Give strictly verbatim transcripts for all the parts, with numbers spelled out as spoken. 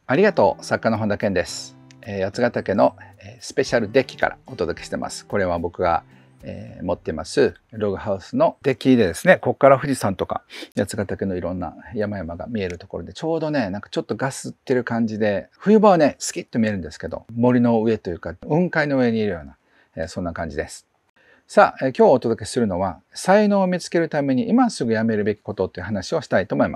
ありがとう、作家の本田健です。えー、八ヶ岳のえースペシャルデッキからお届けしてます。これは僕が、えー持ってますログハウスのデッキでですね、ここから富士山とか八ヶ岳のいろんな山々が見えるところで、ちょうどね、なんかちょっとガスってる感じで、冬場はね、スキッと見えるんですけど、森の上というか、雲海の上にいるような、えーそんな感じです。さあ、えー今日お届けするのは、才能を見つけるために今すぐやめるべきことっていう話をしたいと思います。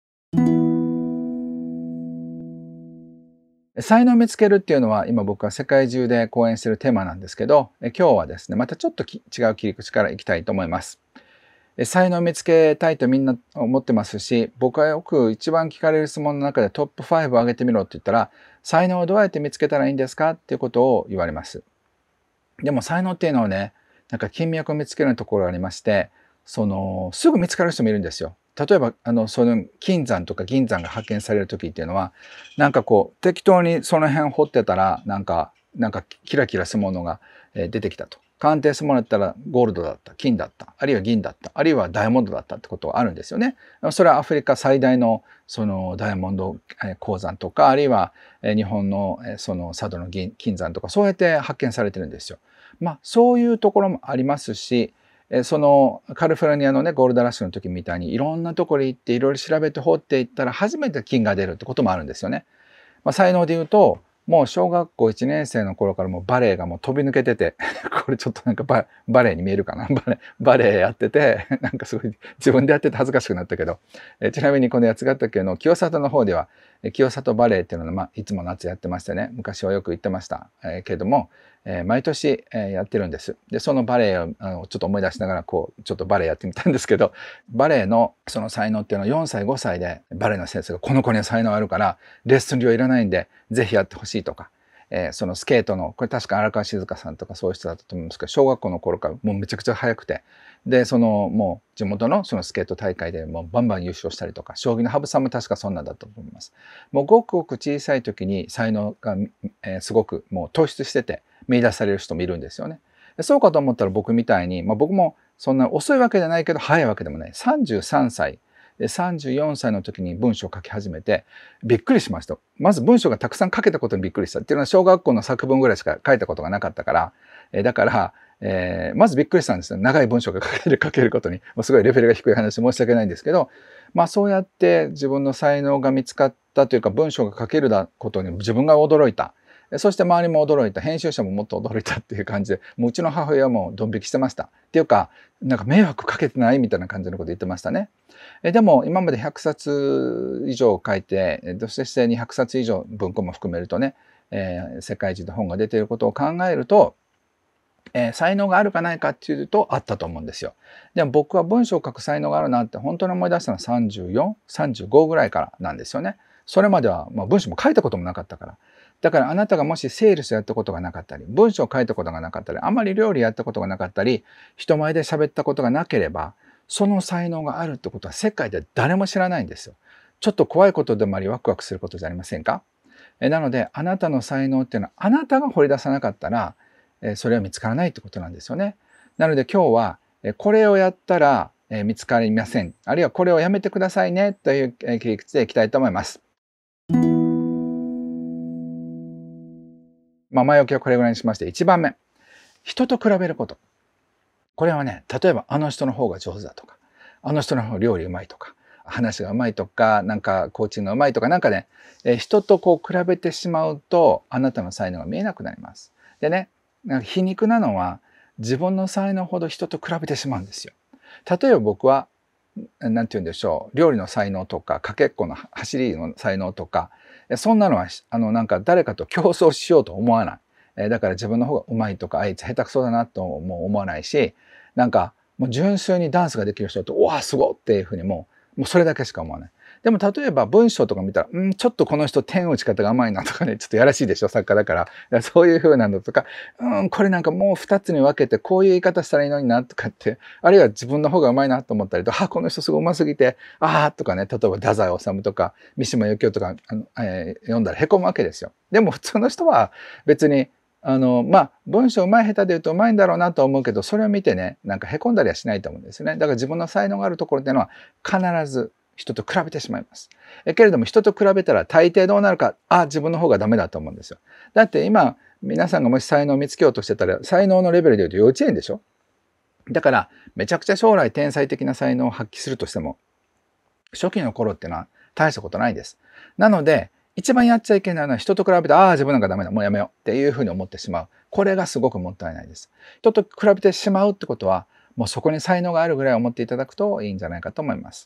才能を見つけるっていうのは今僕は世界中で講演しているテーマなんですけど、え今日はですね、またちょっとき違う切り口からいきたいと思います。え才能を見つけたいとみんな思ってますし、僕はよく一番聞かれる質問の中でトップファイブを上げてみろって言ったら、才能をどうやって見つけたらいいんですかっていうことを言われます。でも才能っていうのはね、なんか金脈を見つけるところがありまして、そのすぐ見つかる人もいるんですよ。例えばあのその金山とか銀山が発見される時っていうのは、なんかこう適当にその辺掘ってたらなんかなんかキラキラするものがえー出てきたと。鑑定してもらったらゴールドだった、金だった、あるいは銀だった、あるいはダイヤモンドだったってことがあるんですよね。それはアフリカ最大のそのダイヤモンドえー鉱山とか、あるいはえー日本のえーその佐渡の銀金山とか、そうやって発見されてるんですよ。まあそういうところもありますし、えそのカリフォルニアのねゴールドラッシュの時みたいにいろんなところに行っていろいろ調べて掘っていったら初めて金が出るってこともあるんですよね。まあ、才能で言うともう小学校いちねん生の頃からもうバレエがもう飛び抜けててこれちょっとなんかババレエに見えるかなバレバレエやっててなんかすごい自分でやってて恥ずかしくなったけど、えちなみにこの八ヶ岳の清里の方ではえ清里バレエっていうのは、まあ、いつも夏やってましてね、昔はよく行ってました、えーけれども、えー毎年、えーやってるんです。でそのバレエをあのちょっと思い出しながらこうちょっとバレエやってみたんですけど、バレエのその才能っていうのはよんさいごさいでバレエの先生がこの子には才能あるからレッスン料いらないんでぜひやってほしいとか、えーそのスケートのこれ確か荒川静香さんとかそういう人だったと思うんですけど、小学校の頃からもうめちゃくちゃ速くて、でそのもう地元のそのスケート大会でもうバンバン優勝したりとか、将棋の羽生さんも確かそんなんだったと思います。もうごくごく小さい時に才能が、えーすごくもう突出してて見出される人もいるんですよね。でそうかと思ったら僕みたいに、まあ、僕もそんな遅いわけじゃないけど早いわけでもないさんじゅうさんさいでさんじゅうよんさいの時に文章を書き始めてびっくりしました。まず文章がたくさん書けたことにびっくりしたっていうのは小学校の作文ぐらいしか書いたことがなかったから、えーだから、えーまずびっくりしたんですよ。長い文章が書ける書けることに。もうすごいレベルが低い話申し訳ないんですけど、まあそうやって自分の才能が見つかったというか文章が書けることに自分が驚いた。そして周りも驚いた、編集者ももっと驚いたっていう感じで、もううちの母親もドン引きしてました。っていうか、なんか迷惑かけてないみたいな感じのこと言ってましたね。えでも今までひゃくさつ以上書いて、えそしてにひゃくさつ以上文庫も含めるとね、えー世界中で本が出ていることを考えると、えー才能があるかないかっていうとあったと思うんですよ。でも僕は文章を書く才能があるなって本当に思い出したのはさんじゅうよん、さんじゅうごぐらいからなんですよね。それまでは、まあ、文章も書いたこともなかったから。だからあなたがもしセールスやったことがなかったり、文章を書いたことがなかったり、あまり料理やったことがなかったり、人前で喋ったことがなければ、その才能があるってことは世界で誰も知らないんですよ。ちょっと怖いことでもありワクワクすることじゃありませんか？えなのであなたの才能っていうのはあなたが掘り出さなかったら、えそれは見つからないってことなんですよね。なので今日はえこれをやったらえ見つかりません。あるいはこれをやめてくださいねというえ切り口でいきたいと思います。まあ、前置きはこれぐらいにしまして、いちばんめ、人と比べること。これはね、例えばあの人の方が上手だとか、あの人の方が料理うまいとか、話がうまいとか、なんかコーチングがうまいとか、なんかね、え人とこう比べてしまうと、あなたの才能が見えなくなります。でね、なんか皮肉なのは、自分の才能ほど人と比べてしまうんですよ。例えば僕は、なんて言うんでしょう、料理の才能とか、かけっこの走りの才能とか、そんなのは、あの、なんか誰かと競争しようと思わない。えだから自分の方がうまいとか、あいつ下手くそだなとも思わないし、なんかもう純粋にダンスができる人と、うわ、すごいっていうふうにもう、もうそれだけしか思わない。でも例えば文章とか見たら、うん、ちょっとこの人点打ち方が甘いなとかね、ちょっとやらしいでしょ、作家だから。だからそういうふうなのとか、うん、これなんかもう二つに分けてこういう言い方したらいいのになとかって、あるいは自分の方がうまいなと思ったりと、あ、この人すごいうますぎて、ああとかね、例えば太宰治とか三島由紀夫とかあの、えー読んだらへこむわけですよ。でも普通の人は別にあのまあ文章うまい下手で言うとうまいんだろうなと思うけど、それを見てねなんかへこんだりはしないと思うんですよね。だから自分の才能があるところっていうのは必ず人と比べてしまいます。えけれども人と比べたら大抵どうなるか、あ、自分の方がダメだと思うんですよ。だって今、皆さんがもし才能を見つけようとしてたら、才能のレベルで言うと幼稚園でしょ。だから、めちゃくちゃ将来天才的な才能を発揮するとしても、初期の頃っていうのは大したことないです。なので、一番やっちゃいけないのは人と比べて、ああ、自分なんかダメだ、もうやめようっていうふうに思ってしまう。これがすごくもったいないです。人と比べてしまうってことは、もうそこに才能があるぐらい思っていただくといいんじゃないかと思います。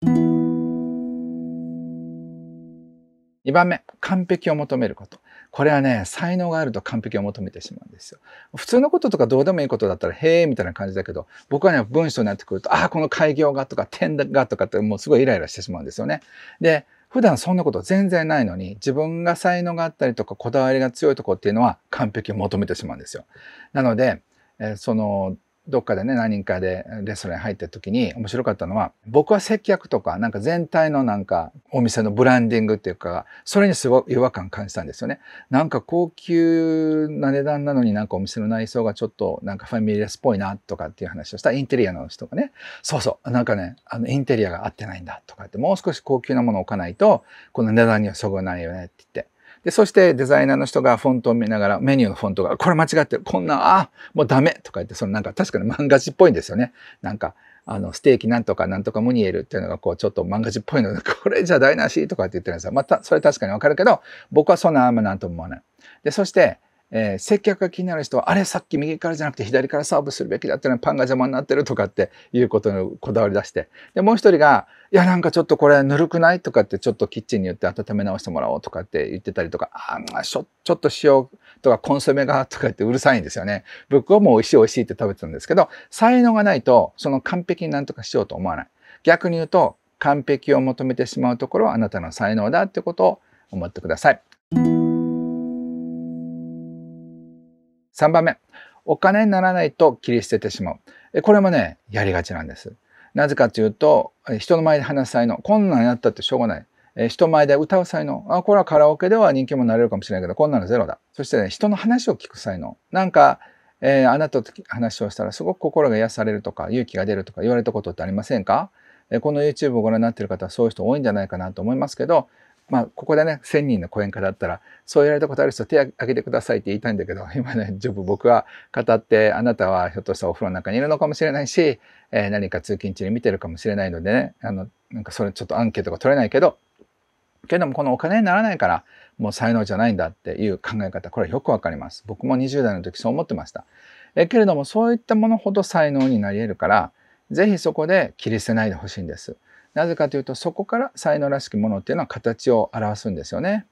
にばんめ、完璧を求めること。これはね、才能があると完璧を求めてしまうんですよ。普通のこととかどうでもいいことだったら、へえみたいな感じだけど、僕はね、文章になってくると、ああ、この開業がとか点がとかってもうすごいイライラしてしまうんですよね。で、普段そんなこと全然ないのに、自分が才能があったりとか、こだわりが強いところっていうのは完璧を求めてしまうんですよ。なので、えーその、どっかでね、何人かでレストランに入った時に面白かったのは、僕は接客とか、なんか全体のなんかお店のブランディングっていうか、それにすごい違和感感じたんですよね。なんか高級な値段なのになんかお店の内装がちょっとなんかファミレスっぽいなとかっていう話をしたインテリアの人がね、そうそう、なんかね、あのインテリアが合ってないんだとかって、もう少し高級なものを置かないと、この値段にはそぐわないよねって言って。で、そしてデザイナーの人がフォントを見ながら、メニューのフォントが、これ間違ってる、こんな、あ、もうダメとか言って、そのなんか確かに漫画字っぽいんですよね。なんか、あの、ステーキなんとかなんとかムニエルっていうのが、こう、ちょっと漫画字っぽいので、これじゃ台無しとかって言ってるんですよ。また、それ確かにわかるけど、僕はそんなあんまなんとも思わない。で、そして、えー接客が気になる人は、あれさっき右からじゃなくて左からサーブするべきだったのにパンが邪魔になってるとかっていうことのこだわり出して。で、もう一人が、いやなんかちょっとこれぬるくないとかってちょっとキッチンに言って温め直してもらおうとかって言ってたりとか、あーちょ、ちょっと塩とかコンソメがとかってうるさいんですよね。僕はもう美味しい美味しいって食べてたんですけど、才能がないとその完璧になんとかしようと思わない。逆に言うと、完璧を求めてしまうところはあなたの才能だってことを思ってください。さんばんめ、お金にならないと切り捨ててしまう。えこれもね、やりがちなんです。なぜかというと、え人の前で話す才能、こんなんやったってしょうがない。え人前で歌う才能、あ、これはカラオケでは人気者になれるかもしれないけど、こんなのゼロだ。そしてね、人の話を聞く才能。なんか、えーあなたと話をしたらすごく心が癒されるとか、勇気が出るとか言われたことってありませんか？えこの YouTube をご覧になっている方はそういう人多いんじゃないかなと思いますけど、まあ、ここでね、せんにんの講演家だったら、そう言われたことある人手を挙げてくださいって言いたいんだけど、今ね、ちょっと僕は語って、あなたはひょっとしたらお風呂の中にいるのかもしれないし、えー何か通勤中に見てるかもしれないのでね、あの、なんかそれちょっとアンケートが取れないけど、けどもこのお金にならないから、もう才能じゃないんだっていう考え方、これはよくわかります。僕もにじゅう代の時そう思ってました。えけれども、そういったものほど才能になり得るから、ぜひそこで切り捨てないでほしいんです。なぜかというと、そこから才能らしきものっていうのは形を表すんですよね。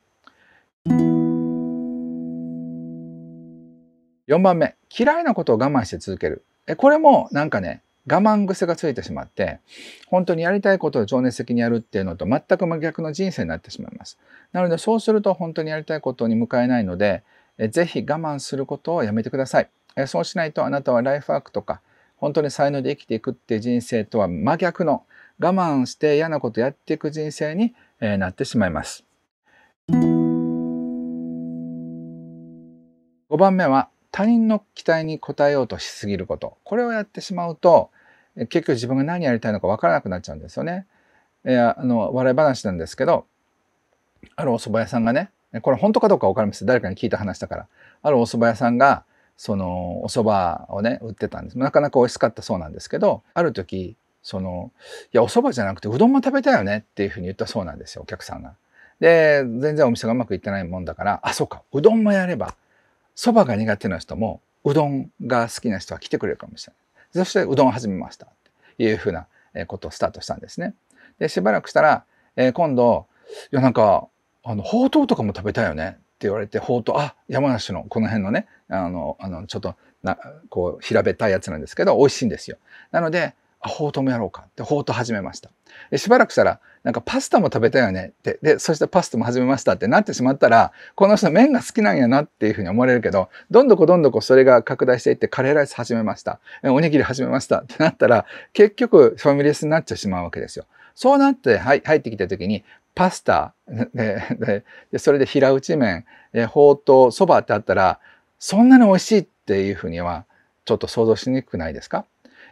よんばんめ、嫌いなことを我慢して続ける。えこれもなんかね、我慢癖がついてしまって、本当にやりたいことを情熱的にやるっていうのと全く真逆の人生になってしまいます。なのでそうすると本当にやりたいことに向かえないので、えぜひ我慢することをやめてください。えそうしないとあなたはライフワークとか、本当に才能で生きていくっていう人生とは真逆の我慢して嫌なことやっていく人生にえなってしまいます。ごばんめは他人の期待に応えようとしすぎること。これをやってしまうと、え結局自分が何やりたいのかわからなくなっちゃうんですよね。いや、あの、笑い話なんですけど、あるお蕎麦屋さんがね、これ本当かどうかわかりません。誰かに聞いた話だから。あるお蕎麦屋さんが、そのお蕎麦をね、売ってたんです。なかなか美味しかったそうなんですけど、ある時、その、いや、お蕎麦じゃなくてうどんも食べたいよねっていうふうに言ったそうなんですよ、お客さんが。で、全然お店がうまくいってないもんだから、あ、そうか、うどんもやれば、蕎麦が苦手な人も、うどんが好きな人は来てくれるかもしれない。そして、うどんを始めましたっていうふうなことをスタートしたんですね。で、しばらくしたら、えー今度、いや、なんか、あの、ほうとうとかも食べたいよねって言われて、ほうとう、あ、山梨のこの辺のね、あの、あの、ちょっと、な、こう、平べったいやつなんですけど、美味しいんですよ。なので、あ、ほうとうもやろうかって、ほうとう始めました。で、しばらくしたら、なんかパスタも食べたいよねって、で、そしてパスタも始めましたってなってしまったら、この人麺が好きなんやなっていうふうに思われるけど、どんどこどんどこそれが拡大していって、カレーライス始めました。おにぎり始めましたってなったら、結局ファミレスになっちゃしまうわけですよ。そうなって、はい、入ってきた時に、パスタ、で、で、でそれで平打ち麺、えほうとう、そばってあったら、そんなに美味しいっていうふうには、ちょっと想像しにくくないですか？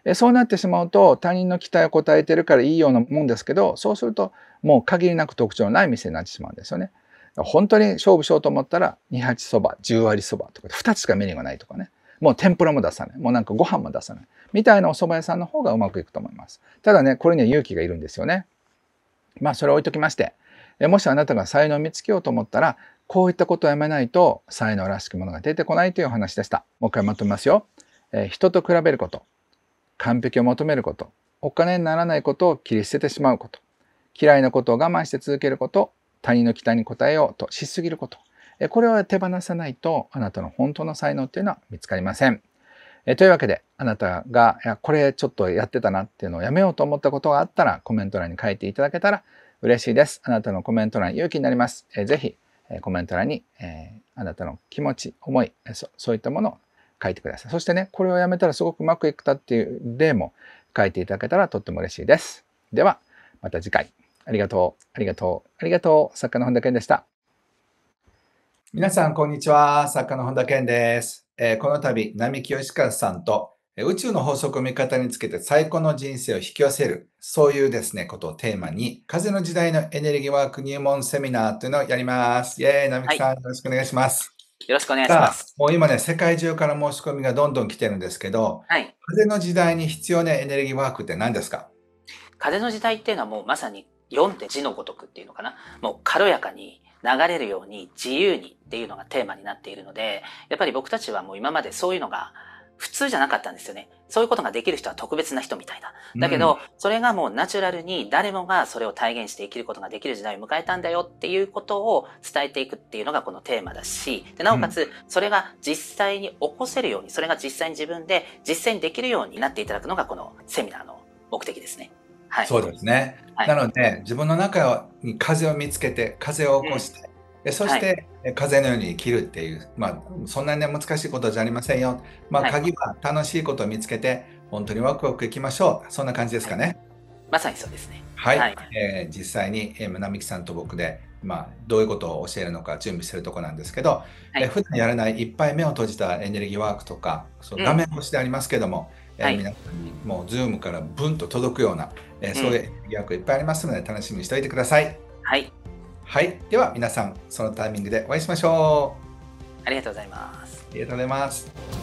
えそうなってしまうと他人の期待を応えてるからいいようなもんですけど、そうするともう限りなく特徴のない店になってしまうんですよね。本当に勝負しようと思ったらにはちそば、じゅう割そばとかふたつしかメニューがないとかね。もう天ぷらも出さない。もうなんかご飯も出さない。みたいなお蕎麦屋さんの方がうまくいくと思います。ただね、これには勇気がいるんですよね。まあそれを置いときまして、もしあなたが才能を見つけようと思ったら、こういったことをやめないと才能らしきものが出てこないというお話でした。もう一回まとめますよ。え人と比べること、完璧を求めること、お金にならないことを切り捨ててしまうこと、嫌いなことを我慢して続けること、他人の期待に応えようとしすぎること、これを手放さないとあなたの本当の才能っていうのは見つかりません。えというわけで、あなたがいやこれちょっとやってたなっていうのをやめようと思ったことがあったらコメント欄に書いていただけたら嬉しいです。あなたのコメント欄勇気になります。えぜひコメント欄に、えー、あなたの気持ち、思いそ、そういったものを書いてください。そしてね、これをやめたらすごくうまくいったっていう例も書いていただけたらとっても嬉しいです。では、また次回。ありがとう、ありがとう、ありがとう。作家の本田健でした。皆さん、こんにちは。作家の本田健です。えー、この度、並木義和さんと宇宙の法則を味方につけて最高の人生を引き寄せる、そういうですね、ことをテーマに、風の時代のエネルギーワーク入門セミナーというのをやります。イェーイ、並木さん、はい、よろしくお願いします。 よろしくお願いします。 もう今ね、世界中から申し込みがどんどん来てるんですけど、はい、風の時代に必要なエネルギーワークって何ですか？ 風の時代っていうのはもうまさによんって字のごとくっていうのかな。もう軽やかに流れるように自由にっていうのがテーマになっているので、やっぱり僕たちはもう今までそういうのが普通じゃなかったんですよね。そういうことができる人は特別な人みたいだ。だけど、うん、それがもうナチュラルに誰もがそれを体現して生きることができる時代を迎えたんだよっていうことを伝えていくっていうのがこのテーマだし、でなおかつそれが実際に起こせるように、それが実際に自分で実践できるようになっていただくのがこのセミナーの目的ですね。 はい、そうですね。はい、なので、自分の中に風を見つけて、風を起こして、うん、そして、はい、風のように生きるっていう、まあ、そんなに難しいことじゃありませんよ。まあ、鍵は楽しいことを見つけて、本当にワクワクいきましょう。そんな感じですかね。はい、 まさにそうですね。 はい。はい、えー、実際に、えー、並木さんと僕で、まあ、どういうことを教えるのか準備してるところなんですけど、はい、えー、普段やらないいっぱい目を閉じたエネルギーワークとか、その画面越しでありますけども、うん、えー、皆さんにもう Zoom からブンと届くような、えー、そういうエネルギーワークいっぱいありますので、楽しみにしておいてください。 はい。 はい。では皆さん、そのタイミングでお会いしましょう。ありがとうございます。 ありがとうございます。